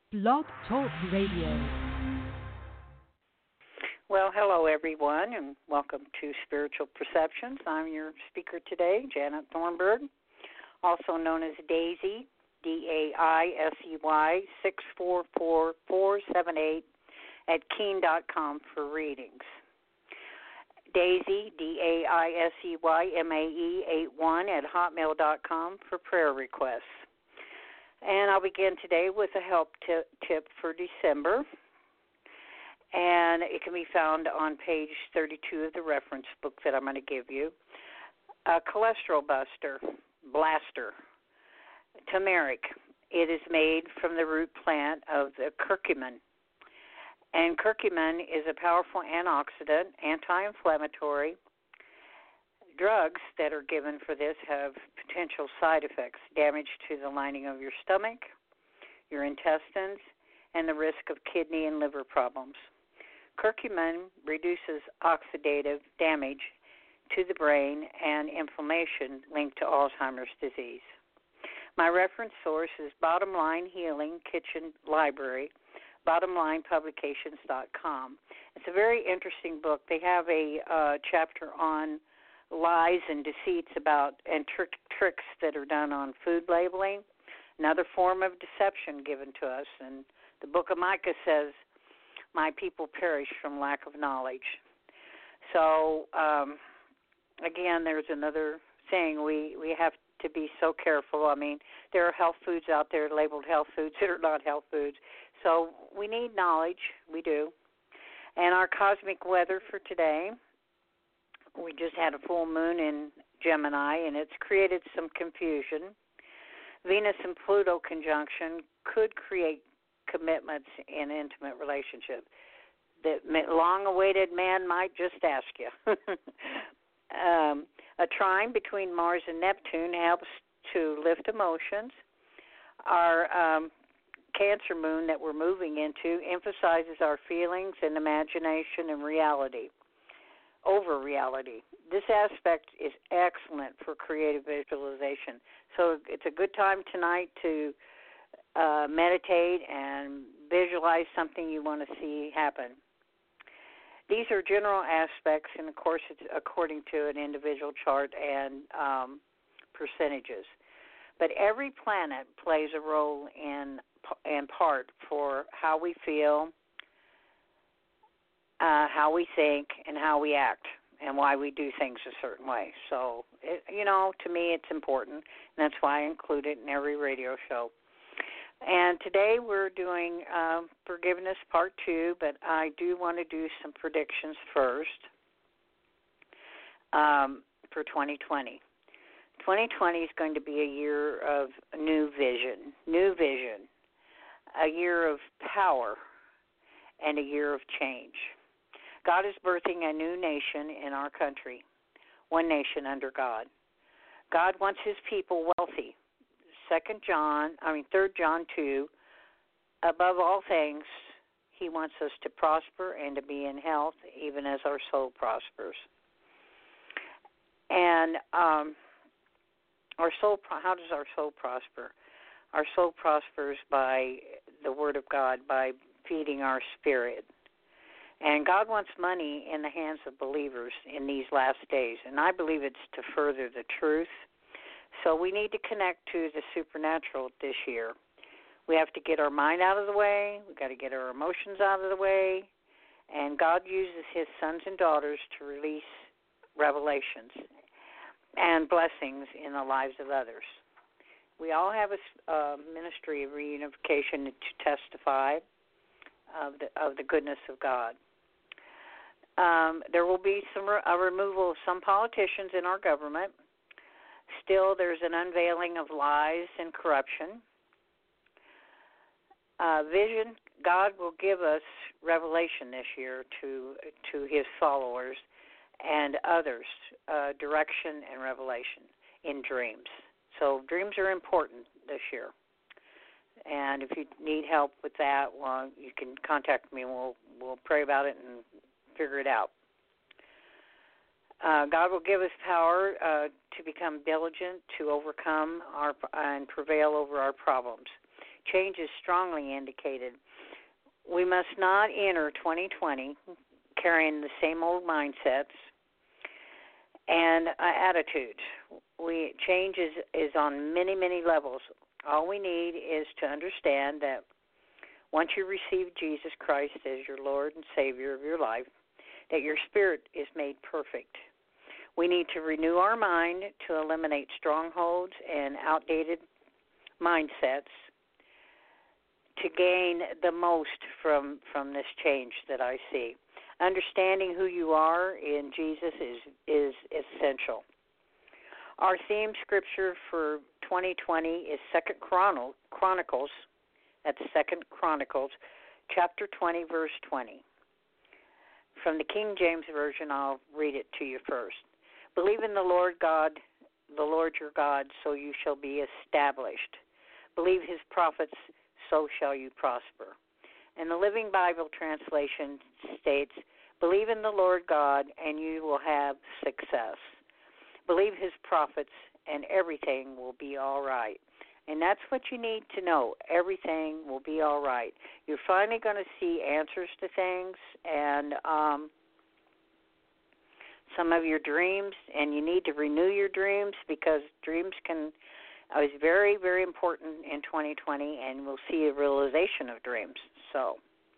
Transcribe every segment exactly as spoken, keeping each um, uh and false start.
Blog Talk Radio. Well, hello, everyone, and welcome to Spiritual Perceptions. I'm your speaker today, Janet Thornburg, also known as Daisy, D A I S E Y, six four four, four seven eight at keen dot com for readings. Daisy, D A I S E Y M A E eight one at hotmail dot com for prayer requests. And I'll begin today with a help t- tip for December. And it can be found on page thirty-two of the reference book that I'm going to give you. A cholesterol buster, blaster, turmeric. It is made from the root plant of the curcumin. And curcumin is a powerful antioxidant, anti-inflammatory. Drugs that are given for this have potential side effects, damage to the lining of your stomach, your intestines, and the risk of kidney and liver problems. Curcumin reduces oxidative damage to the brain and inflammation linked to Alzheimer's disease. My reference source is Bottom Line Healing Kitchen Library, bottom line publications dot com. It's a very interesting book. They have a uh, chapter on lies and deceits about and trick, tricks that are done on food labeling, another form of deception given to us. And the book of Micah says, my people perish from lack of knowledge. So, um, again, there's another thing. We, we have to be so careful. I mean, there are health foods out there labeled health foods that are not health foods. So we need knowledge. We do. And our cosmic weather for today, we just had a full moon in Gemini, and it's created some confusion. Venus and Pluto conjunction could create commitments in intimate relationships. The long-awaited man might just ask you. um, a trine between Mars and Neptune helps to lift emotions. Our um, Cancer moon that we're moving into emphasizes our feelings and imagination and reality over reality. This aspect is excellent for creative visualization. So it's a good time tonight to uh, meditate and visualize something you want to see happen. These are general aspects, and of course it's according to an individual chart and um, percentages. But every planet plays a role in in part for how we feel, uh, how we think, and how we act, and why we do things a certain way. So, it, you know, to me it's important, and that's why I include it in every radio show. And today we're doing uh, forgiveness part two, but I do want to do some predictions first um, for twenty twenty. twenty twenty is going to be a year of new vision, new vision, a year of power, and a year of change. God is birthing a new nation in our country, one nation under God. God wants his people wealthy. Second John, I mean Third John two, above all things, he wants us to prosper and to be in health, even as our soul prospers. And um, our soul, how does our soul prosper? Our soul prospers by the Word of God, by feeding our spirit. And God wants money in the hands of believers in these last days, and I believe it's to further the truth. So we need to connect to the supernatural this year. We have to get our mind out of the way. We've got to get our emotions out of the way. And God uses his sons and daughters to release revelations and blessings in the lives of others. We all have a uh, ministry of reunification to testify of the, of the goodness of God. Um, there will be some re- a removal of some politicians in our government. Still, there's an unveiling of lies and corruption. Uh, vision, God will give us revelation this year to to his followers and others, uh, direction and revelation in dreams. So dreams are important this year. And if you need help with that, well, you can contact me and we'll, we'll pray about it and figure it out. Uh, God will give us power uh, to become diligent, to overcome our and prevail over our problems. Change is strongly indicated. We must not enter twenty twenty carrying the same old mindsets and uh, attitudes. We change is, is on many, many levels. All we need is to understand that once you receive Jesus Christ as your Lord and Savior of your life, that your spirit is made perfect. We need to renew our mind to eliminate strongholds and outdated mindsets to gain the most from, from this change that I see. Understanding who you are in Jesus is, is essential. Our theme scripture for twenty twenty is Second Chronicles, that's Second Chronicles, chapter twenty, verse twenty. From the King James Version, I'll read it to you first. Believe in the Lord God, the Lord your God, so you shall be established. Believe his prophets, so shall you prosper. And the Living Bible translation states, believe in the Lord God, and you will have success. Believe his prophets, and everything will be all right. And that's what you need to know. Everything will be all right. You're finally going to see answers to things and um, some of your dreams, and you need to renew your dreams because dreams can uh, is very, very important in twenty twenty, and we'll see a realization of dreams. So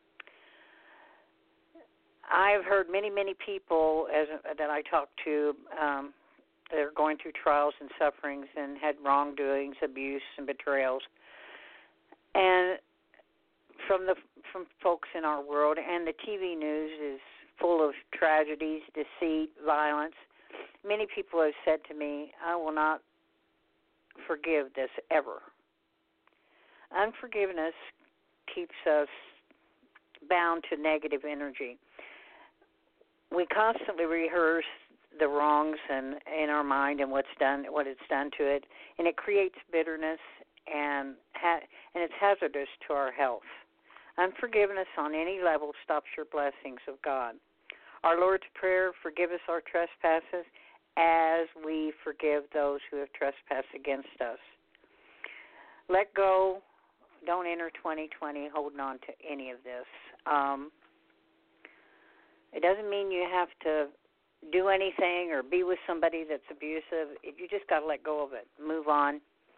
I've heard many, many people as that I talk to um, that are going through trials and sufferings and had wrongdoings, abuse, and betrayals, and from the from folks in our world, and the T V news is full of tragedies, deceit, violence. Many people have said to me, I will not forgive this ever. Unforgiveness keeps us bound to negative energy. We constantly rehearse the wrongs and in our mind and what's done, what it's done to it, and it creates bitterness and ha- and it's hazardous to our health. Unforgiveness on any level stops your blessings of God. Our Lord's Prayer, forgive us our trespasses as we forgive those who have trespassed against us. Let go. Don't enter twenty twenty holding on to any of this. Um, it doesn't mean you have to do anything or be with somebody that's abusive. You just got to let go of it. Move on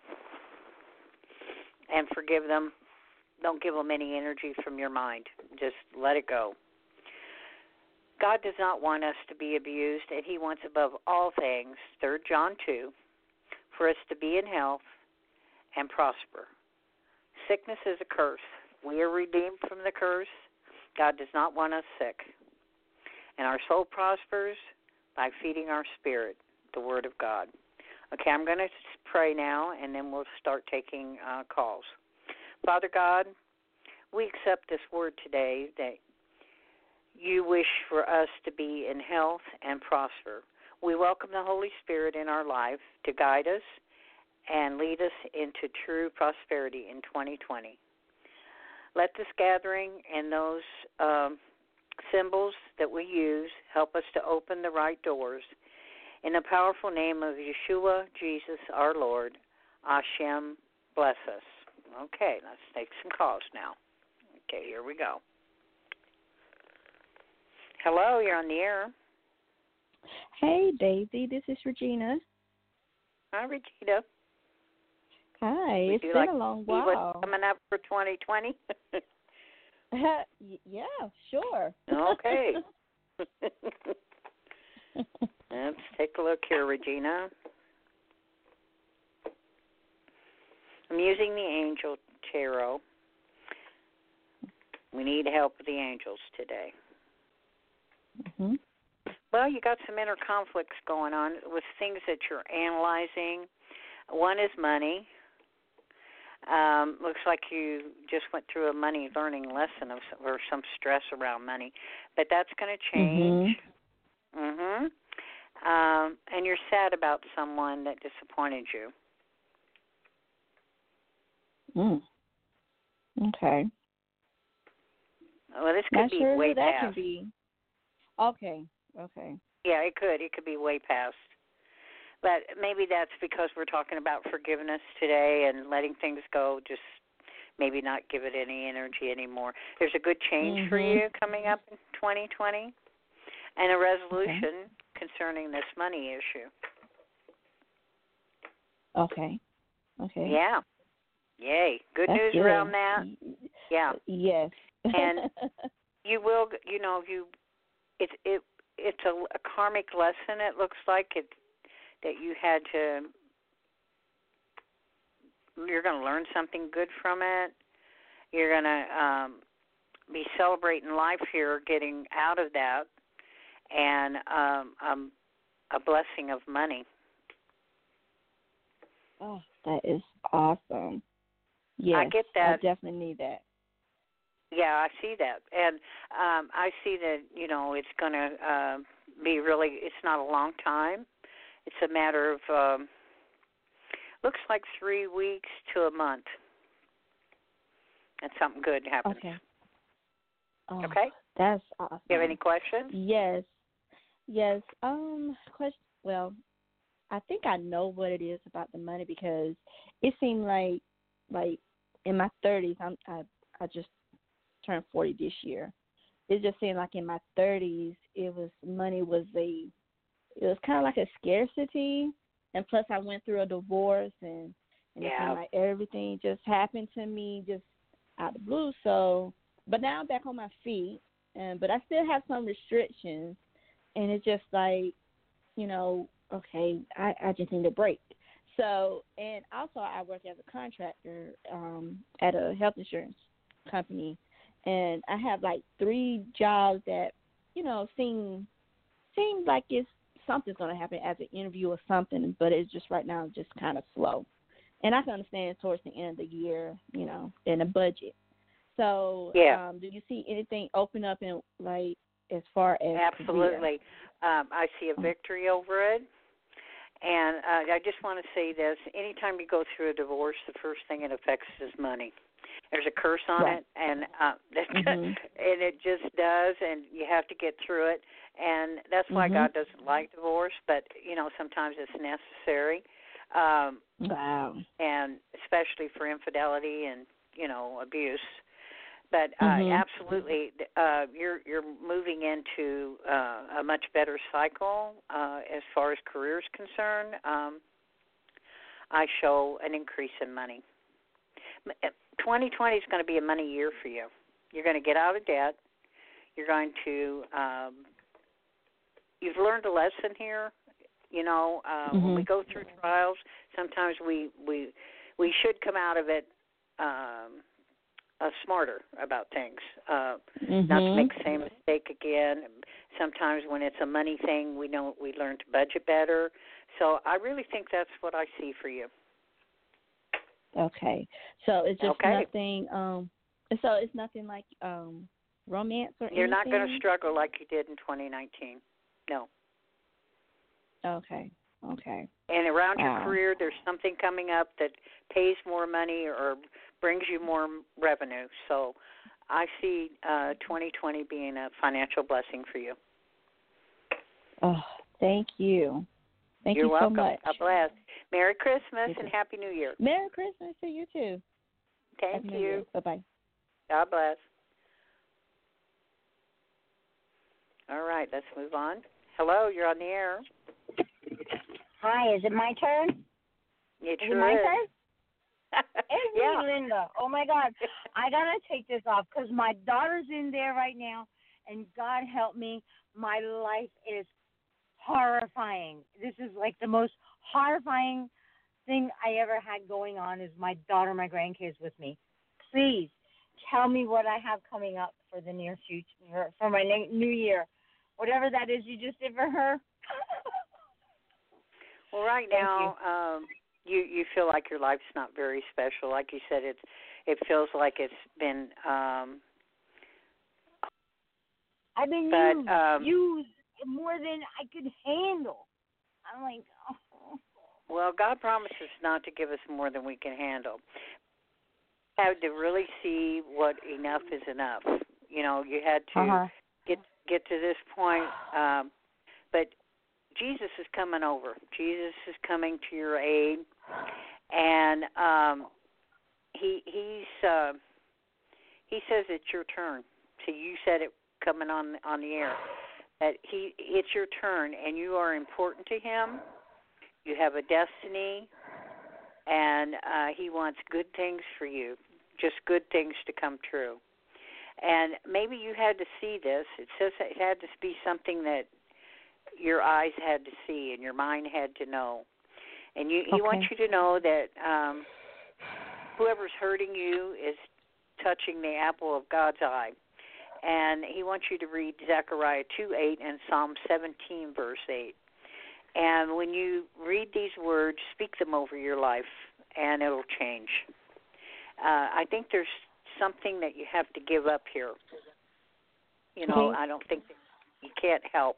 and forgive them. Don't give them any energy from your mind. Just let it go. God does not want us to be abused, and he wants above all things, Third John two, for us to be in health and prosper. Sickness is a curse. We are redeemed from the curse. God does not want us sick. And our soul prospers by feeding our spirit, the Word of God. Okay, I'm going to pray now, and then we'll start taking uh, calls. Father God, we accept this word today that you wish for us to be in health and prosper. We welcome the Holy Spirit in our life to guide us and lead us into true prosperity in twenty twenty. Let this gathering and those um, symbols that we use help us to open the right doors. In the powerful name of Yeshua, Jesus, our Lord, Hashem, bless us. Okay, let's take some calls now. Okay, here we go. Hello, you're on the air. Hey, Daisy, this is Regina. Hi, Regina. Hi, Would it's you been like a long to see while. what's coming up for twenty twenty? Yeah, sure. Okay. Let's take a look here, Regina. I'm using the Angel Tarot. We need help with the angels today. Mm-hmm. Well, you got some inner conflicts going on with things that you're analyzing. One is money. Um, looks like you just went through a money learning lesson of, or some stress around money, but that's going to change. Mm-hmm. Um, and you're sad about someone that disappointed you. Mm. Okay. Well, this could Not be sure way who that past. could be. Okay. Okay. Yeah, it could. It could be way past. But maybe that's because we're talking about forgiveness today and letting things go. Just maybe not give it any energy anymore. There's a good change mm-hmm. for you coming up in twenty twenty, and a resolution okay. concerning this money issue. Okay. Okay. Yeah. Yay. Good That's news good. around that. Yeah. Yes. And you will, you know, you it's it it's a, a karmic lesson. It looks like it that you had to. You're going to learn something good from it. You're going to um, be celebrating life here, getting out of that, and um, um, a blessing of money. Oh, that is awesome. Yes, I get that. I definitely need that. Yeah, I see that, and um, I see that. You know, it's going to uh, be really. It's not a long time. It's a matter of um, looks like three weeks to a month, and something good happens. Okay. Oh, okay. That's awesome. You have any questions? Yes. Yes. Um. Question. Well, I think I know what it is about the money because it seemed like, like in my thirties, I'm I I just turned forty this year. It just seemed like in my thirties, it was money was a, it was kind of like a scarcity, and plus I went through a divorce, and and yeah. it seemed like everything just happened to me just out of the blue. So, but now I'm back on my feet, and but I still have some restrictions, and it's just like, you know, okay, I, I just need a break. So, and also I work as a contractor um, at a health insurance company, and I have like three jobs that, you know, seem seem like it's something's going to happen as an interview or something, but it's just right now just kind of slow. And I can understand towards the end of the year, you know, in a budget. So, yeah. um, do you see anything open up in like as far as absolutely? Um, I see a victory over it. And uh, I just want to say this. Anytime you go through a divorce, the first thing it affects is money. There's a curse on right. it, and uh, mm-hmm. and it just does, and you have to get through it. And that's why mm-hmm. God doesn't like divorce, but, you know, sometimes it's necessary. Um, wow. And especially for infidelity and, you know, abuse. But uh, mm-hmm. absolutely, uh, you're you're moving into uh, a much better cycle uh, as far as career is concerned. Um, I show an increase in money. twenty twenty is going to be a money year for you. You're going to get out of debt. You're going to um, you've learned a lesson here. You know, uh, mm-hmm. when we go through trials, sometimes we we we should come out of it. Um, Uh, smarter about things, uh, mm-hmm. not to make the same mistake again. Sometimes when it's a money thing, we know we learn to budget better. So I really think that's what I see for you. Okay, so it's just okay. nothing. Um, so it's nothing like um, romance or You're anything? not going to struggle like you did in twenty nineteen. No. Okay. Okay. And around wow. your career, there's something coming up that pays more money or brings you more revenue. So I see uh, twenty twenty being a financial blessing for you. Oh, thank you. Thank You're you welcome. so much. God bless. Merry Christmas you and too. Happy New Year. Merry Christmas to you too. Thank Happy you. Bye-bye. God bless. All right, let's move on. Hello, you're on the air. Hi, is it my turn? It is sure it my is. turn? It's yeah. me, Linda. Oh, my God. I got to take this off because my daughter's in there right now, and God help me, my life is horrifying. This is like the most horrifying thing I ever had going on is my daughter, my grandkids with me. Please tell me what I have coming up for the near future, for my new year. Whatever that is you just did for her. Well, right Thank now, you. um, you you feel like your life's not very special. Like you said, it's it feels like it's been. Um, I've been but, used, um, used more than I could handle. I'm like, oh. Well, God promises not to give us more than we can handle. You had to really see what enough is enough. You know, you had to uh-huh. get get to this point, um, but Jesus is coming over. Jesus is coming to your aid, and um, he he's uh, he says it's your turn. So you said it coming on on the air that he it's your turn and you are important to him. You have a destiny, and uh, he wants good things for you, just good things to come true. And maybe you had to see this. It says it had to be something that your eyes had to see and your mind had to know. And you, he okay. wants you to know that um, whoever's hurting you is touching the apple of God's eye. And he wants you to read Zechariah two eight and Psalm seventeen, verse eight. And when you read these words, speak them over your life, and it'll change. Uh, I think there's something that you have to give up here. You know, Okay. I don't think that you can't help.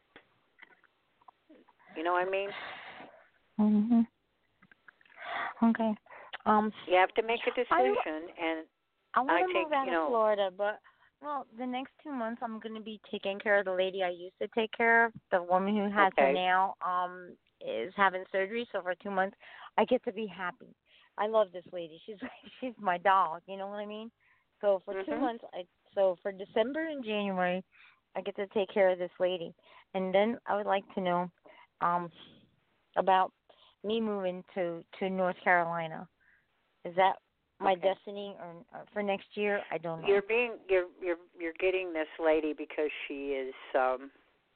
You know what I mean? Mhm. Okay. Um, You have to make a decision, and I want I to think, move out you of know- Florida, but well, the next two months I'm going to be taking care of the lady I used to take care of. The woman who has her Okay. now um is having surgery, so for two months I get to be happy. I love this lady. She's she's my dog. You know what I mean? So for two Mhm. months, I so for December and January, I get to take care of this lady, and then I would like to know um about me moving to to North Carolina. Is that my Okay. destiny, or, or for next year? I don't know. You're being you're you're you're getting this lady because she is um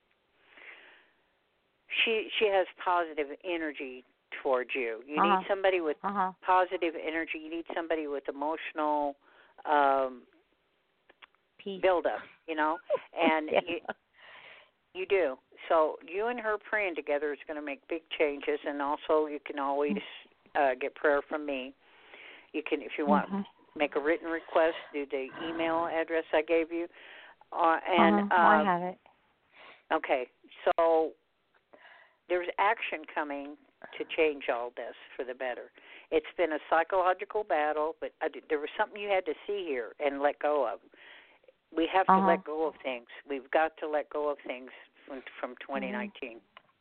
she she has positive energy towards you. You Uh-huh. need somebody with Uh huh. positive energy. You need somebody with emotional um Peace. buildup, you know? And Yeah. you you do. So you and her praying together is going to make big changes, and also you can always uh get prayer from me. You can, if you want, Mhm. make a written request, do the email address I gave you. Uh, and uh-huh. I uh, have it. okay, so there's action coming to change all this for the better. It's been a psychological battle, but I, there was something you had to see here and let go of. We have to Uh-huh. let go of things. We've got to let go of things from, from twenty nineteen.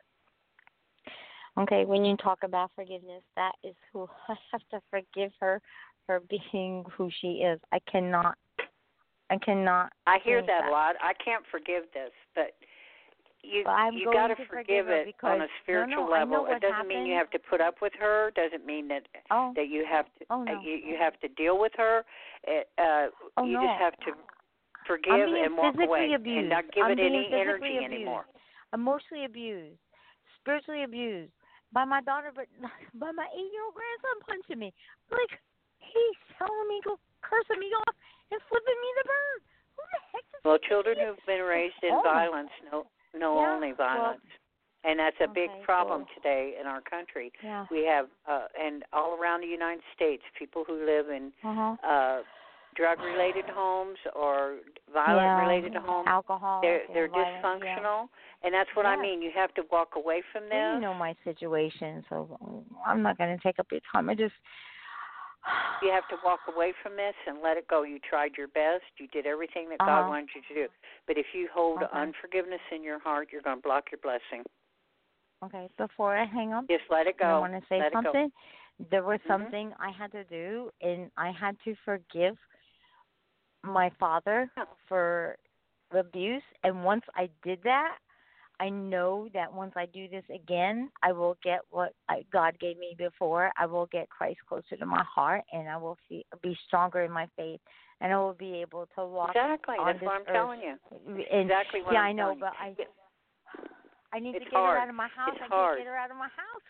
Okay, when you talk about forgiveness, that is who I have to forgive her for being who she is. I cannot. I cannot. I hear change that a lot. I can't forgive this, but you But I'm you going got to to forgive forgive her it because, on a no, spiritual no, I know level. It what doesn't mean you happened. have to put up with her. Doesn't mean that Oh. that you have to Oh, no. you you have to deal with her. It, uh, Oh, you no. just have to I'm forgive being and walk physically away abused. and not give I'm it being any physically energy abused, anymore. emotionally abused, spiritually abused by my daughter, but by my eight-year-old grandson punching me. Like, he's telling me to cursing me off and flipping me the bird. Who the heck does Well, he children think he is? who've been raised in Oh. violence know know Yeah, only well, violence. And that's a big okay, problem well, today in our country. Yeah. We have, uh, and all around the United States, people who live in Uh-huh. uh, drug-related homes or Yeah, violent-related homes. alcohol. They're they're violent, dysfunctional, and that's what I Yeah. mean. You have to walk away from Yeah. Well, this. you know my situation, so I'm not going to take up your time. I just. You have to walk away from this and let it go. You tried your best. You did everything that God Uh-huh. wanted you to do. But if you hold Okay. unforgiveness in your heart, you're going to block your blessing. Okay, before I hang up, Just let it go. I want to say let something. There was Mhm. something I had to do, and I had to forgive my father Yeah. for the abuse. And once I did that, I know that once I do this again, I will get what I, God gave me before. I will get Christ closer to my heart, and I will see, be stronger in my faith, and I will be able to walk Exactly. on That's this what I'm earth. telling you. And, Exactly what yeah, I'm I know, telling but you. I. I need It's to get hard. her out of my house. It's I hard. can't get her out of my house.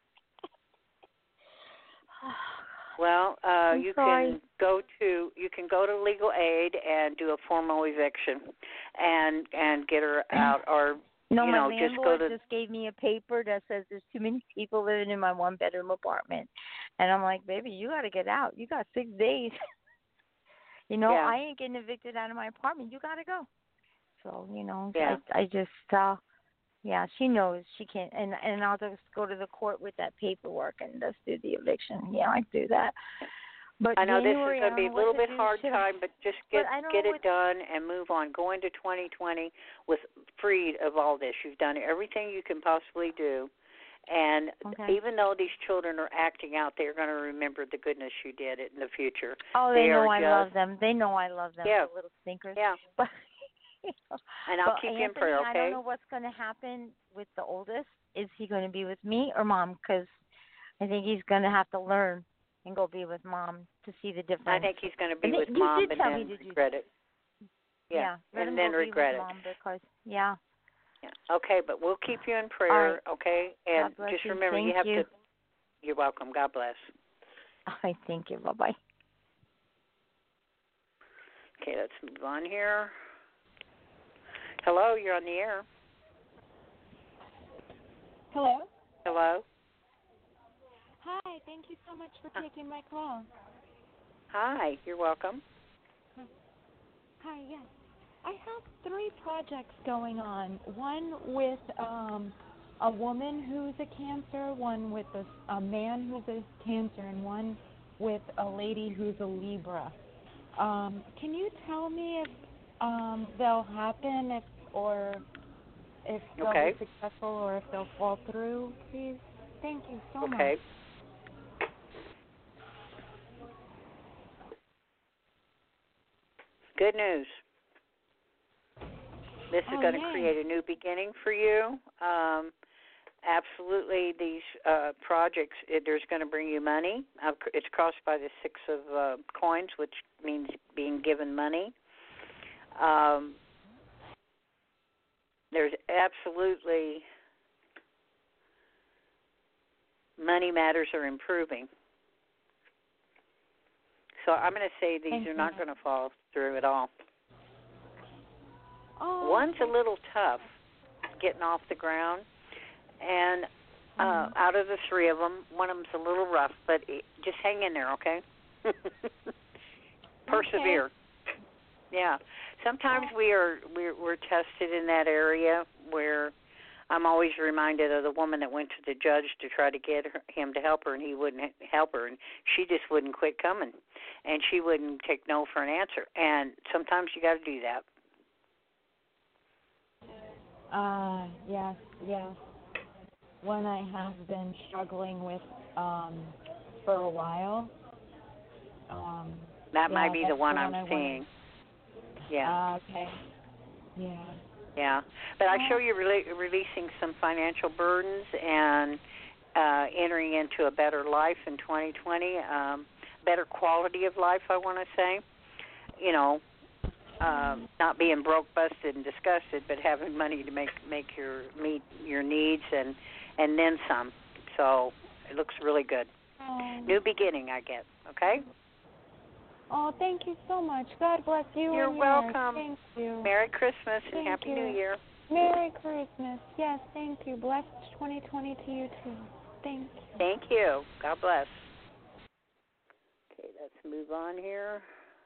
Well, uh, I'm you sorry. can go to you can go to legal aid and do a formal eviction, and and get her out, or No, you my know just landlord go to. just gave me a paper that says there's too many people living in my one bedroom apartment, and I'm like, baby, you got to get out. You got six days. you know, Yeah. I ain't getting evicted out of my apartment. You got to go. So you know, Yeah. I I just uh, yeah, she knows she can't, and and I'll just go to the court with that paperwork and just do the eviction. Yeah, I do that. But I know January, this is going I to be don't a know little what to bit do. hard Should I- time, but just get But I don't get know it what- done and move on. Go into twenty twenty with freed of all this. You've done everything you can possibly do, And Okay. even though these children are acting out, they're going to remember the goodness you did in the future. Oh, they, they know I just, love them. They know I love them, yeah. the little stinkers. Yeah. But, you know, And I'll but keep Anthony, you in prayer, okay? I don't know what's going to happen with the oldest. Is he going to be with me or Mom? Because I think he's going to have to learn and go be with Mom to see the difference. I think he's going to be And with you Mom did and tell then me to do regret that. it. Yeah, let and him then go regret be it. with Mom because, yeah. Yeah. Okay, but we'll keep you in prayer, right. okay? And God bless just you. remember, Thank you have you. to. You're welcome. God bless. I thank you. Bye bye. Okay, let's move on here. Hello, you're on the air. Hello. Hello. Hi. Thank you so much for taking my call. Hi. You're welcome. Hi. Yes. I have three projects going on. One with um, a woman who's a Cancer, one with a, a man who's a Cancer, and one with a lady who's a Libra. Um, can you tell me if um, they'll happen, if or if they'll Okay. be successful, or if they'll fall through, please? Thank you so much. Okay. Good news. This is Oh, going to yay. create a new beginning for you. Um, absolutely, these uh, projects, it, there's going to bring you money. Uh, it's crossed by the six of uh, coins, which means being given money. Um, there's absolutely money matters are improving. So I'm going to say these Thank are you. not going to fall through at all. Oh, One's a little tough getting off the ground, and uh, Mhm. out of the three of them, one of them's a little rough, but it, just hang in there, okay? Persevere. Yeah. Sometimes we are we're, we're tested in that area where I'm always reminded of the woman that went to the judge to try to get her, him to help her, and he wouldn't help her, and she just wouldn't quit coming, and she wouldn't take no for an answer. And sometimes you got to do that. Uh, yes, yes. One I have been struggling with um, for a while. Um, That yeah, might be the that's one the I'm one I seeing. Yeah. Uh, okay. Yeah. Yeah, but I show you rele- releasing some financial burdens and uh, entering into a better life in twenty twenty, um, better quality of life, I want to say. You know, um, not being broke, busted, and disgusted, but having money to make make your meet your needs and and then some. So it looks really good. Oh. New beginning, I guess. Okay. Oh, thank you so much. God bless you. You're and yours. welcome. Thank you. Merry Christmas and Thank Happy you. New Year. Merry Christmas. Yes, thank you. Blessed twenty twenty to you too. Thank you. Thank you. God bless. Okay, let's move on here.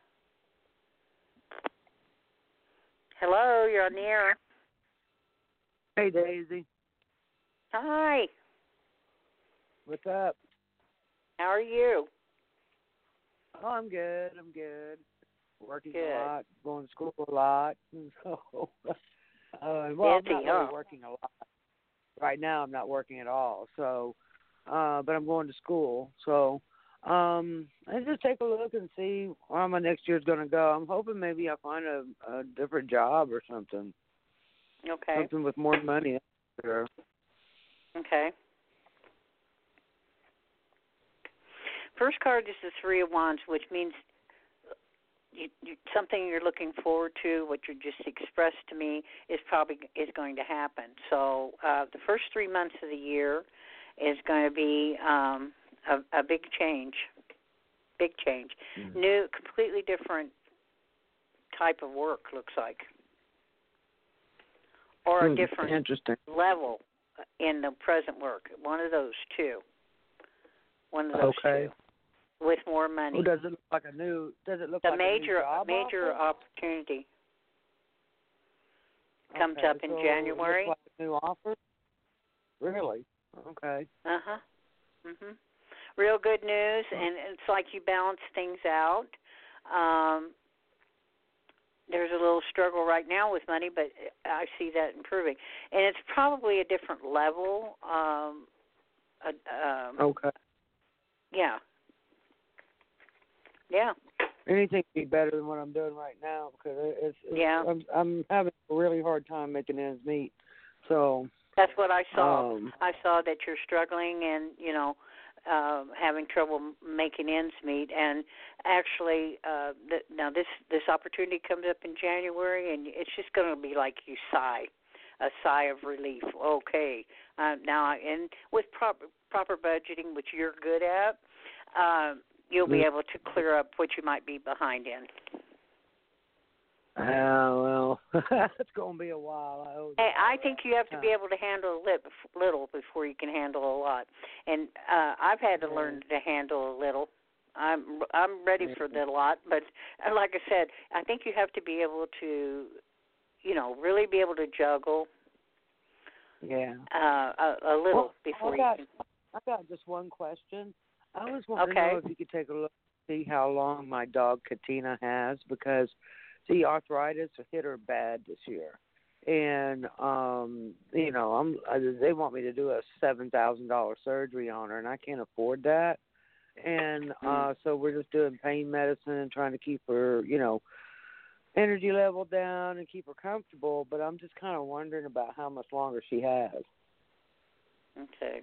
Hello, you're on the air. Hey, Daisy. Hi. What's up? How are you? Oh, I'm good. I'm good. Working Good. a lot, going to school a lot. And so, uh, well, Busy, I'm not huh? really working a lot. Right now, I'm not working at all. So, uh, but I'm going to school. So, um, I just take a look and see where my next year's going to go. I'm hoping maybe I'll find a, a different job or something. Okay. Something with more money. Sure. Okay. First card is the Three of Wands, which means you, you, something you're looking forward to, what you just expressed to me, is probably is going to happen. So uh, the first three months of the year is going to be um, a, a big change, big change. Mm-hmm. New, completely different type of work, looks like, or a different Interesting. level in the present work. One of those two. One of those okay. two. With more money. Oh, does it look like a new? Does it look the like major, a new job major offer? opportunity comes okay, up in so January. It looks like a new offer. Really? Okay. Uh huh. Mhm. Real good news, and it's like you balance things out. Um, there's a little struggle right now with money, but I see that improving, and it's probably a different level. Um, a um, Okay. yeah, yeah, Anything would be better than what I'm doing right now because it's, it's yeah. I'm, I'm having a really hard time making ends meet. So That's what I saw. um, I saw that you're struggling and, you know, uh, having trouble making ends meet. And actually, uh, th- now this, this opportunity comes up in January, and it's just going to be like you sigh, a sigh of relief. Okay, uh, now, I, and with proper, proper budgeting, which you're good at, uh, you'll be able to clear up what you might be behind in. Uh, well, it's going to be a while. I, hope Hey, I think you have to be able to handle a lit, little before you can handle a lot. And uh, I've had to learn to handle a little. I'm I'm ready for the lot, but uh, like I said, I think you have to be able to, you know, really be able to juggle. Yeah. Uh, a, a little well, before I got, you can. I got just one question. I was wanting Okay. to know if you could take a look and see how long my dog Katina has because. See, arthritis hit her bad this year, and um, you know, I'm they want me to do a seven thousand dollar surgery on her, and I can't afford that. And uh, so we're just doing pain medicine and trying to keep her, you know, energy level down and keep her comfortable. But I'm just kind of wondering about how much longer she has. Okay.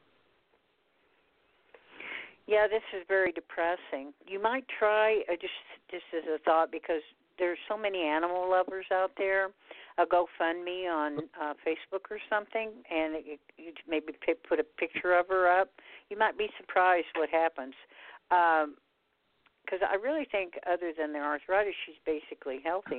Yeah, this is very depressing. You might try uh, just just as a thought because. There's so many animal lovers out there. A GoFundMe on uh, Facebook or something, and it, you maybe p- put a picture of her up. You might be surprised what happens. Because um, I really think, other than the arthritis, she's basically healthy.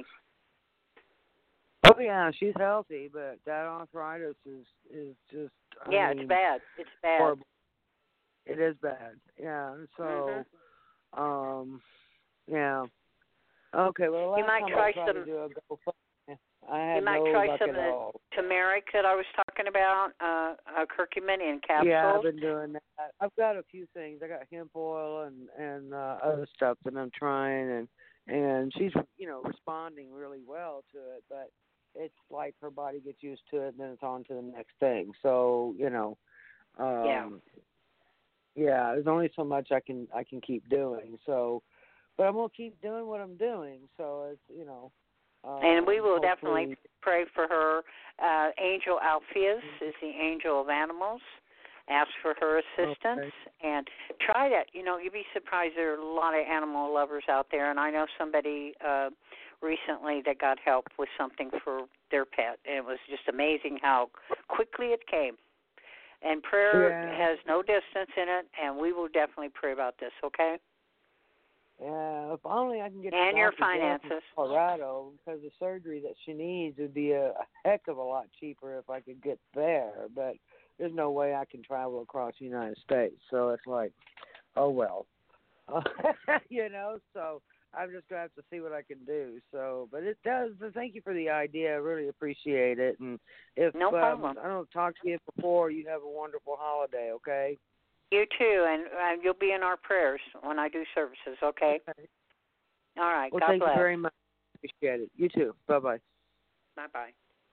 Oh yeah, she's healthy, but that arthritis is is just. I yeah, mean, it's bad. It's bad. Horrible. It is bad. Yeah. So, mm-hmm. um, yeah. Okay, well, last you might time try I tried some. to do a GoFundMe, I had you might no try luck some at of the all. turmeric that I was talking about, uh, uh, curcumin in capsules. Yeah, I've been doing that. I've got a few things. I got hemp oil and and uh, other stuff that I'm trying, and and she's you know responding really well to it, but it's like her body gets used to it, and then it's on to the next thing. So you know, um, yeah, yeah. There's only so much I can I can keep doing. So. But I'm gonna keep doing what I'm doing, so it's you know. Um, and we will hopefully... definitely pray for her. Uh, Angel Alpheus is the angel of animals. Ask for her assistance okay. and try that. You know, you'd be surprised. There are a lot of animal lovers out there, and I know somebody uh, recently that got help with something for their pet, and it was just amazing how quickly it came. And prayer yeah. has no distance in it, and we will definitely pray about this. Okay. Yeah, if only I can get and to your Doctor finances. Jeff in Colorado, because the surgery that she needs would be a, a heck of a lot cheaper if I could get there. But there's no way I can travel across the United States, so it's like, oh well, uh, you know. So I'm just gonna have to see what I can do. So, but it does. Thank you for the idea. I really appreciate it. And if no problem. Um, I don't talk to you before, you have a wonderful holiday. Okay. You too, and uh, you'll be in our prayers when I do services, okay? okay. All right. Well, God thank bless. you very much. Appreciate it. You too. Bye-bye. Bye-bye.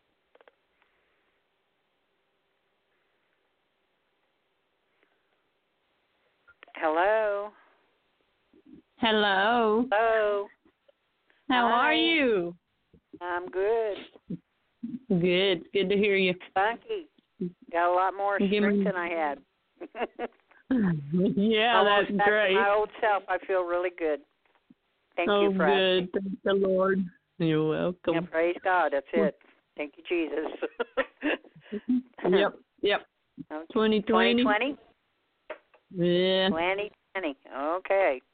Hello. Hello. Hello. How Hi. are you? I'm good. Good. Good to hear you. Funky. Got a lot more Give strength me... than I had. yeah, Almost that's back great. to my old self. I feel really good. Thank oh, you for good. asking. Thank the Lord. You're welcome. Yeah, praise God. That's it. Thank you, Jesus. yep. Yep. Okay. twenty twenty. twenty twenty? Yeah. twenty twenty. Okay.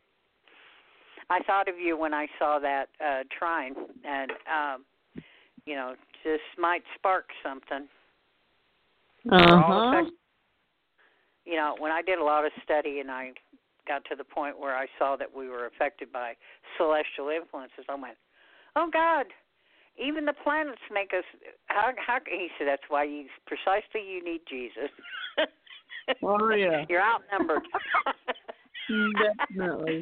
I thought of you when I saw that uh, trine, and, um, you know, this might spark something. Uh-huh. You know, when I did a lot of study and I got to the point where I saw that we were affected by celestial influences, I went, oh, God, even the planets make us, how, how, he said, that's why you, precisely you need Jesus. Oh, yeah. You're outnumbered. Definitely.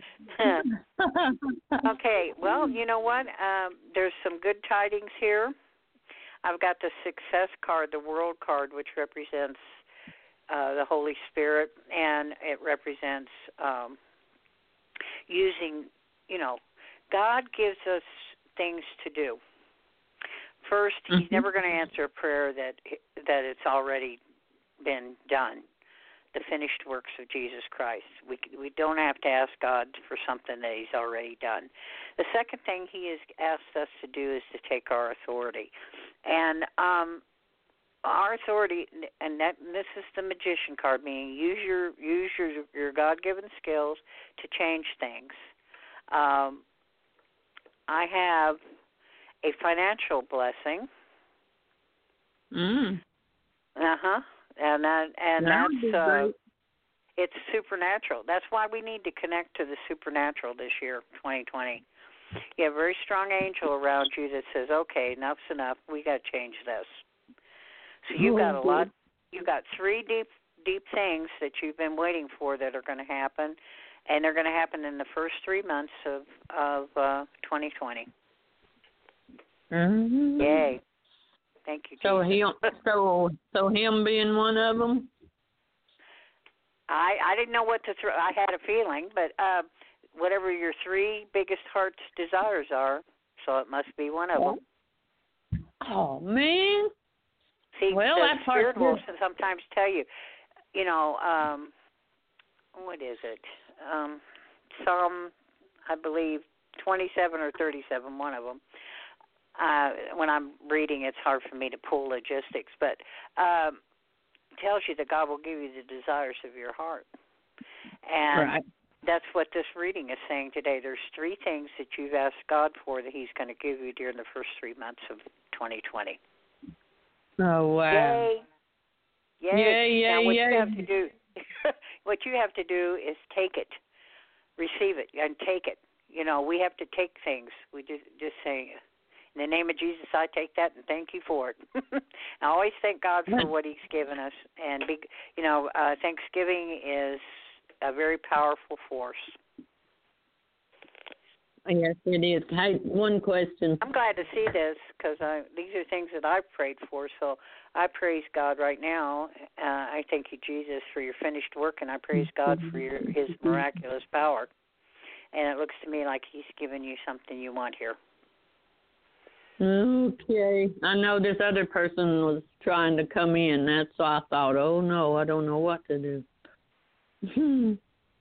Okay, well, you know what? Um, there's some good tidings here. I've got the success card, the world card, which represents uh, the Holy Spirit, and it represents um, using, you know, God gives us things to do. First, He's mm-hmm. never going to answer a prayer that that it's already been done. The finished works of Jesus Christ. We we don't have to ask God for something that He's already done. The second thing He has asked us to do is to take our authority, and um, our authority, and that and this is the magician card, meaning use your use your your God-given skills to change things. Um, I have a financial blessing. Mm. Uh huh. And that and That that's uh, it's supernatural. That's why we need to connect to the supernatural this year, twenty twenty. You have a very strong angel around you that says, "Okay, enough's enough. We got to change this." So you've got a lot. You've got three deep, deep things that you've been waiting for that are going to happen, and they're going to happen in the first three months of of uh, twenty twenty. Mm-hmm. Yay! Thank you, So Jesus. him, so so him being one of them. I I didn't know what to throw. I had a feeling, but uh, whatever your three biggest heart's desires are, so it must be one of them. Oh man! See, well, the that's hard spirit will to... sometimes tell you, you know, um, what is it? Um, Psalm, I believe, twenty-seven or thirty-seven, one of them. Uh, when I'm reading, it's hard for me to pull logistics, but um, tells you that God will give you the desires of your heart. And right. that's what this reading is saying today. There's three things that you've asked God for that He's going to give you during the first three months of twenty twenty. Oh, wow. Yay. Yay. Yay, yay, now, what yay. you have to do, what you have to do is take it, receive it, and take it. You know, we have to take things. We just, just say, in the name of Jesus, I take that and thank you for it. I always thank God for what He's given us. And, be, you know, uh, Thanksgiving is a very powerful force. Yes, it is. Hey, one question. I'm glad to see this because these are things that I've prayed for. So I praise God right now. Uh, I thank you, Jesus, for your finished work, and I praise God for your, His miraculous power. And it looks to me like He's given you something you want here. Okay. I know this other person was trying to come in. That's why I thought, oh, no, I don't know what to do.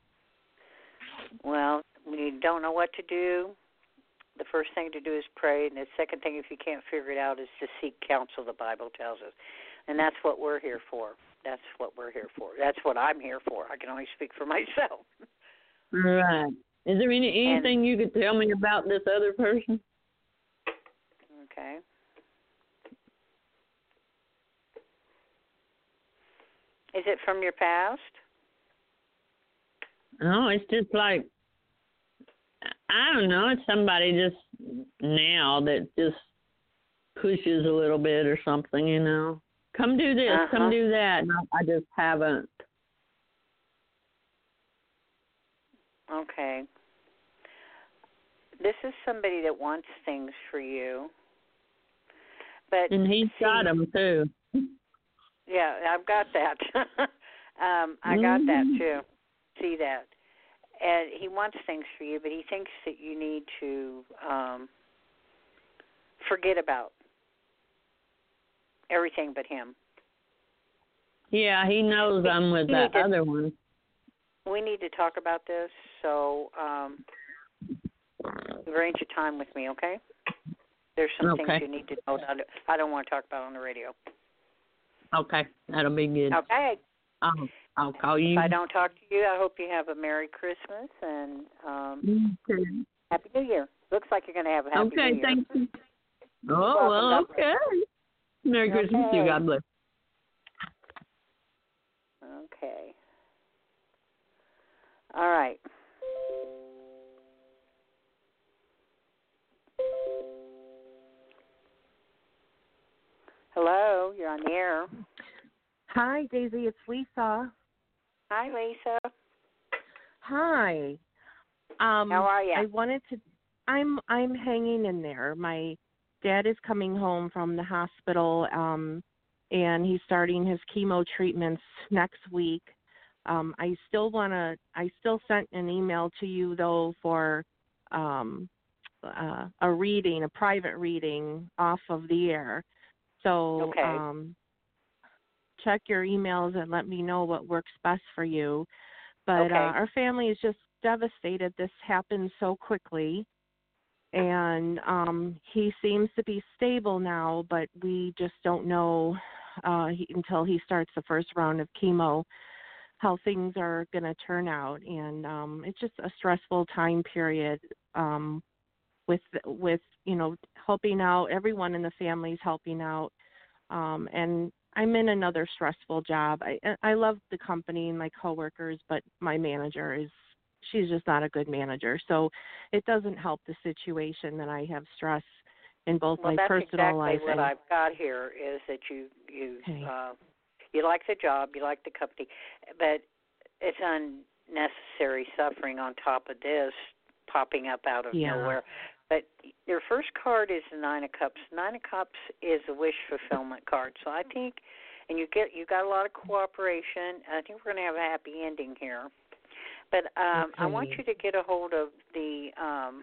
Well, when you don't know what to do, the first thing to do is pray. And the second thing, if you can't figure it out, is to seek counsel, the Bible tells us. And that's what we're here for. That's what we're here for. That's what I'm here for. I can only speak for myself. Right. Is there any anything and, you could tell me about this other person? Okay. Is it from your past? No, it's just like, I don't know, it's somebody just now that just pushes a little bit or something, you know. Come do this, uh-huh. come do that. No, I just haven't. Okay. This is somebody that wants things for you. But and he's see, got them, too. Yeah, I've got that. um, I got mm-hmm. that, too. See that. And he wants things for you, but he thinks that you need to um, forget about everything but him. Yeah, he knows he, I'm with that to, other one. We need to talk about this, so um, arrange a time with me, okay? There's some okay. things you need to know that I don't want to talk about on the radio. Okay, that'll be good. Okay. Um, I'll call you. If I don't talk to you, I hope you have a Merry Christmas and um, okay. Happy New Year. Looks like you're going to have a Happy okay, New Year. Okay, thank you. Oh, well, okay. Merry okay. Christmas to you. God bless. Okay. All right. Hello, you're on the air. Hi, Daisy. It's Lisa. Hi, Lisa. Hi. Um, How are you? I wanted to. I'm I'm hanging in there. My dad is coming home from the hospital. Um, and he's starting his chemo treatments next week. Um, I still want to, I still sent an email to you, though, for um, uh, a reading, a private reading off of the air. So okay. um, check your emails and let me know what works best for you. But okay. uh, our family is just devastated. This happened so quickly. And um, he seems to be stable now, but we just don't know uh, he, until he starts the first round of chemo how things are going to turn out. And um, it's just a stressful time period um, with, with, you know, helping out. Everyone in the family is helping out. Um, and I'm in another stressful job. I, I love the company and my coworkers, but my manager is, she's just not a good manager. So it doesn't help the situation that I have stress in both well, my that's personal exactly life what and I've got here is that you you okay. uh, you like the job, you like the company, but it's unnecessary suffering on top of this popping up out of yeah. nowhere. But your first card is the Nine of Cups. Nine of Cups is a wish fulfillment card. So I think, and you get you got a lot of cooperation. I think we're going to have a happy ending here. But um, okay. I want you to get a hold of the um,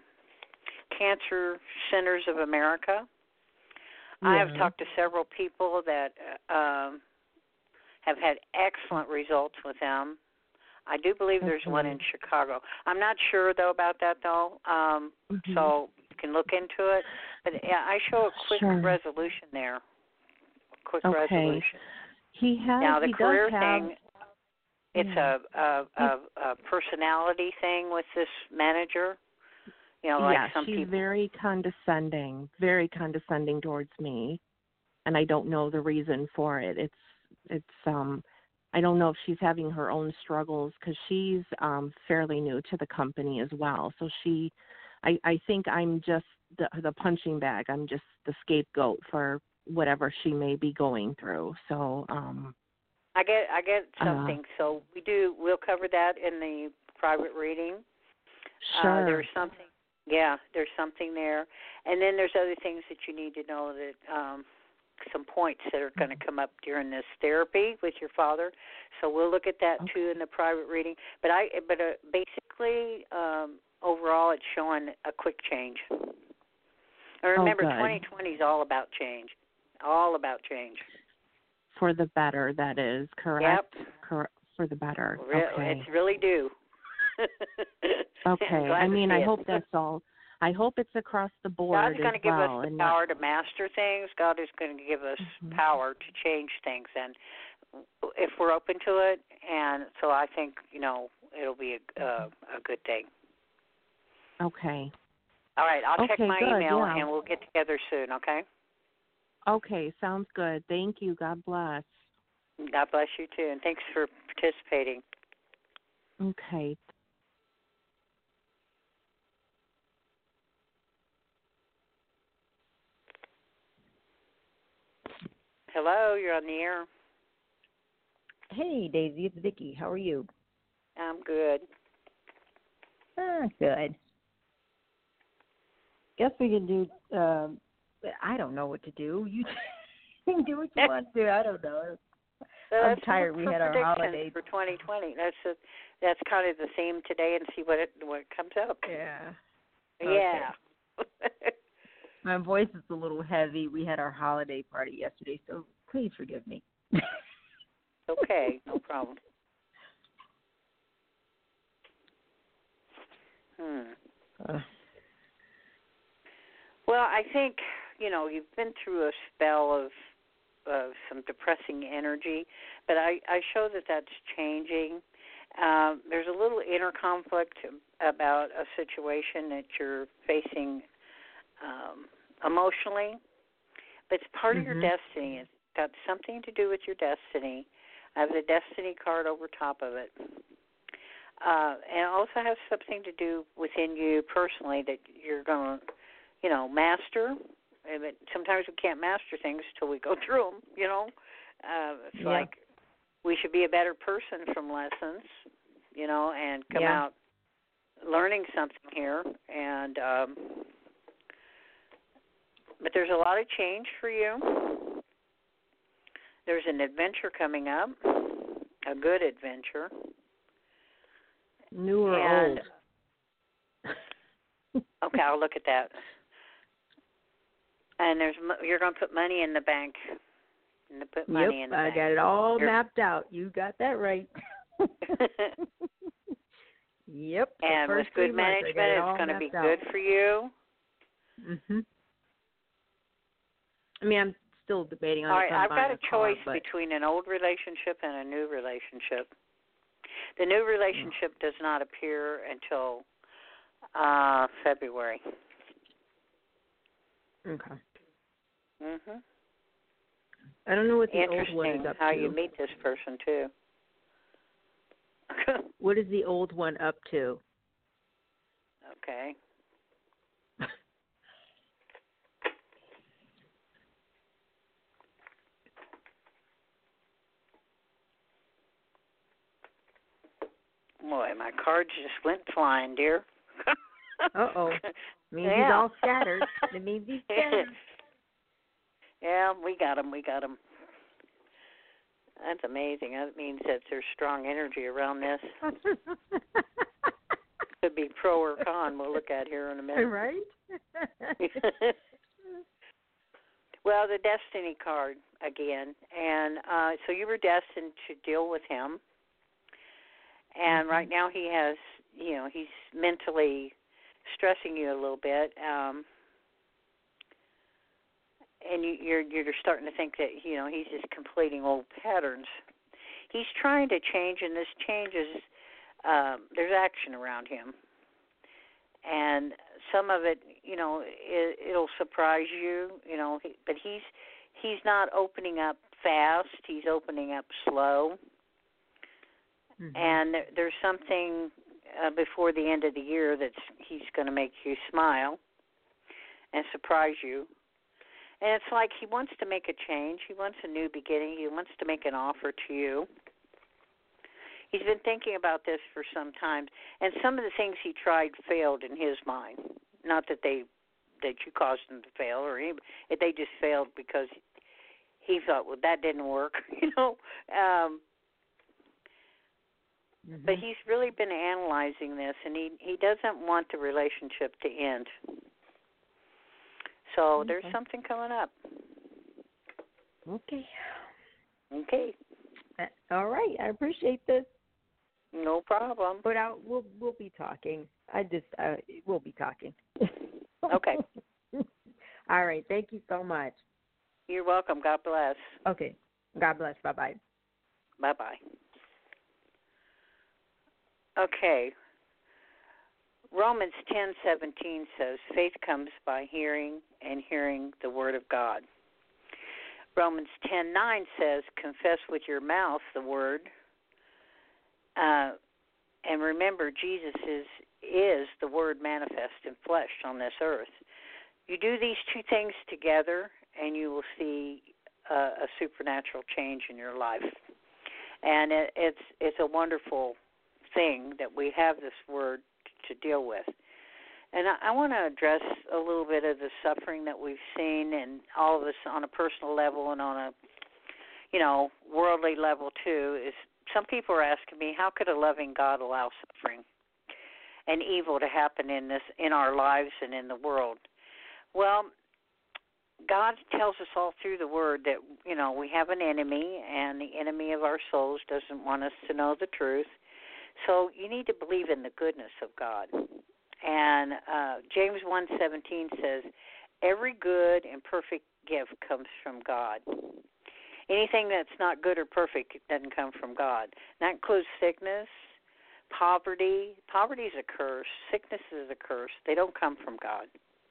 Cancer Centers of America. Yeah. I have talked to several people that um, have had excellent results with them. I do believe there's okay. one in Chicago. I'm not sure, though, about that, though, um, mm-hmm. so you can look into it. But yeah, I show a quick sure. resolution there, a quick okay. resolution. He has, now, the he career does have, thing, it's yeah. a, a, a, a personality thing with this manager. You know, like yeah, some she's people. very condescending, very condescending towards me, and I don't know the reason for it. It's, it's, um, I don't know if she's having her own struggles because she's um, fairly new to the company as well. So she, I, I think I'm just the, the punching bag. I'm just the scapegoat for whatever she may be going through. So, um, I get, I get uh, something. So we do. We'll cover that in the private reading. Sure. Uh, there's something. Yeah, there's something there, and then there's other things that you need to know that. Um, some points that are going to come up during this therapy with your father. So we'll look at that okay. too in the private reading. But I, but uh, basically, um, overall, it's showing a quick change. And remember, oh, twenty twenty is all about change, all about change. For the better, that is correct. Yep. Correct. For the better. Re- okay. It's really due. okay. I mean, I it. hope that's all. I hope it's across the board God's going to give well, us the and power not... to master things. God is going to give us mm-hmm. power to change things, and if we're open to it, and so I think, you know, it'll be a, uh, a good thing. Okay. All right, I'll okay, check my good, email, yeah. and we'll get together soon, okay? Okay, sounds good. Thank you. God bless. God bless you, too, and thanks for participating. Okay. Hello, you're on the air. Hey, Daisy, it's Vicky. How are you? I'm good. Ah, good. Guess we can do, um, I don't know what to do. You can do what you want to. I don't know. So I'm that's tired. We had our holiday. For twenty twenty. That's a, that's kind of the theme today, and see what it what comes up. Yeah. Yeah. Okay. My voice is a little heavy. We had our holiday party yesterday, so please forgive me. Okay, no problem. Hmm. Uh, well, I think, you know, you've been through a spell of of some depressing energy, but I, I show that that's changing. Um, there's a little inner conflict about a situation that you're facing um, emotionally, but it's part mm-hmm. of your destiny. It's got something to do with your destiny. I have the destiny card over top of it. Uh, and it also has something to do within you personally that you're going to, you know, master. But sometimes we can't master things till we go through them, you know. Uh, it's yeah. like we should be a better person from lessons, you know, and come yeah. out learning something here. And um, but there's a lot of change for you. there's an adventure coming up, a good adventure. New or and, old? Okay, I'll look at that. And there's you're going to put money in the bank. And to put money yep, in the I bank. got it all You're, mapped out. You got that right. Yep. And with good management, it it's going to be out. good for you. Mhm. I mean, I'm still debating on All it. right, I've got a, a choice car, between an old relationship and a new relationship. The new relationship oh. does not appear until uh, February. Okay. Mhm. I don't know what the old one is Interesting up how to. you meet this person too. What is the old one up to? Okay. Boy, my cards just went flying, dear. Uh-oh. Means yeah. he's all scattered. It means he's scattered. Yeah, we got him. We got him. That's amazing. That means that there's strong energy around this. Could be pro or con. We'll look at here in a minute. Right? Well, the Destiny card again. And uh, so you were destined to deal with him. And mm-hmm. right now he has, you know, he's mentally stressing you a little bit. Um, and you, you're you're starting to think that, you know, he's just completing old patterns. He's trying to change, and this change is, um, there's action around him. And some of it, you know, it, it'll surprise you, you know, he, but he's he's not opening up fast. He's opening up slow. Mm-hmm. And there, there's something uh, before the end of the year that's he's going to make you smile and surprise you. And it's like he wants to make a change. He wants a new beginning. He wants to make an offer to you. He's been thinking about this for some time, and some of the things he tried failed in his mind. Not that they that you caused him to fail, or any, they just failed because he thought, well, that didn't work, you know. Um, mm-hmm. But he's really been analyzing this, and he he doesn't want the relationship to end. So okay. There's something coming up. Okay. Okay. Uh, all right. I appreciate this. No problem. But I'll, we'll we'll be talking. I just uh, we'll be talking. Okay. All right. Thank you so much. You're welcome. God bless. Okay. God bless. Bye bye. Bye bye. Okay. Romans ten seventeen says, "Faith comes by hearing, and hearing the word of God." Romans ten nine says, "Confess with your mouth the word." Uh, and remember, Jesus is is the Word manifest in flesh on this earth. You do these two things together, and you will see uh, a supernatural change in your life. And it, it's it's a wonderful thing that we have this Word to deal with. And I, I want to address a little bit of the suffering that we've seen, and all of us on a personal level and on a, you know, worldly level too. Is some people are asking me, how could a loving God allow suffering and evil to happen in this, in our lives and in the world? Well, God tells us all through the Word that, you know, we have an enemy, and the enemy of our souls doesn't want us to know the truth. So you need to believe in the goodness of God. And uh, James one seventeen says, "Every good and perfect gift comes from God." Anything that's not good or perfect doesn't come from God. That includes sickness, poverty. Poverty is a curse. Sickness is a curse. They don't come from God.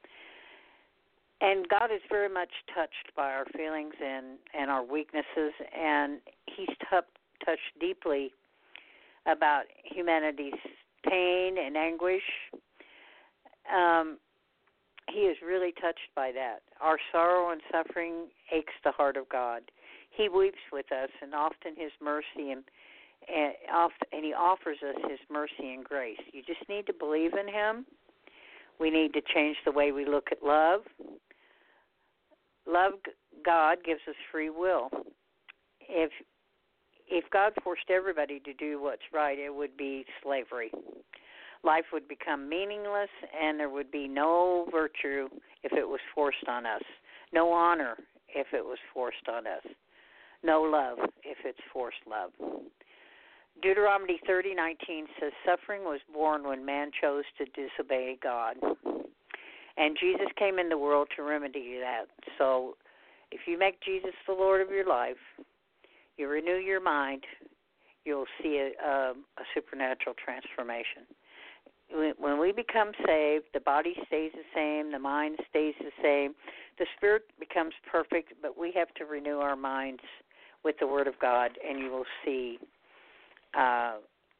And God is very much touched by our feelings and, and our weaknesses, and he's t- touched deeply about humanity's pain and anguish. Um, he is really touched by that. Our sorrow and suffering aches the heart of God. He weeps with us, and often his mercy and and, often, and he offers us his mercy and grace. You just need to believe in him. We need to change the way we look at love. Love God gives us free will, if if God forced everybody to do what's right, it would be slavery. Life would become meaningless, and there would be no virtue if it was forced on us, no honor if it was forced on us, no love if it's forced love. Deuteronomy thirty nineteen says, suffering was born when man chose to disobey God. And Jesus came in the world to remedy that. So if you make Jesus the Lord of your life, you renew your mind, you'll see a, a, a supernatural transformation. When we become saved, the body stays the same, the mind stays the same, the spirit becomes perfect, but we have to renew our minds with the Word of God, and you will see uh,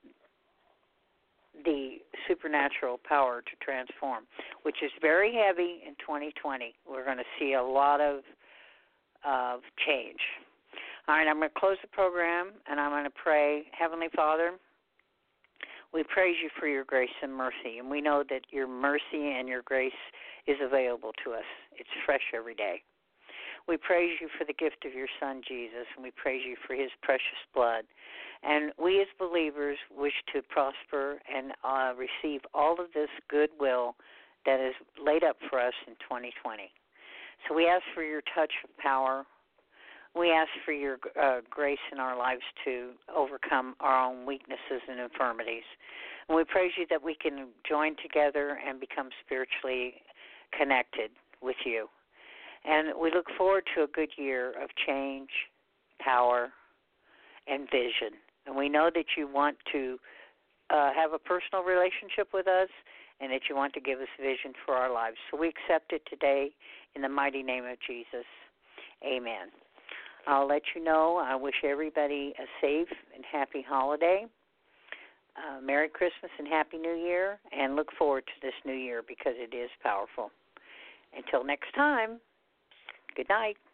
the supernatural power to transform, which is very heavy in twenty twenty. We're going to see a lot of, of change. All right, I'm going to close the program, and I'm going to pray. Heavenly Father, we praise you for your grace and mercy, and we know that your mercy and your grace is available to us. It's fresh every day. We praise you for the gift of your Son, Jesus, and we praise you for his precious blood. And we as believers wish to prosper and uh, receive all of this goodwill that is laid up for us in twenty twenty. So we ask for your touch of power. We ask for your uh, grace in our lives to overcome our own weaknesses and infirmities. And we praise you that we can join together and become spiritually connected with you. And we look forward to a good year of change, power, and vision. And we know that you want to uh, have a personal relationship with us and that you want to give us vision for our lives. So we accept it today in the mighty name of Jesus. Amen. I'll let you know. I wish everybody a safe and happy holiday. Uh, Merry Christmas and Happy New Year, and look forward to this new year because it is powerful. Until next time, good night.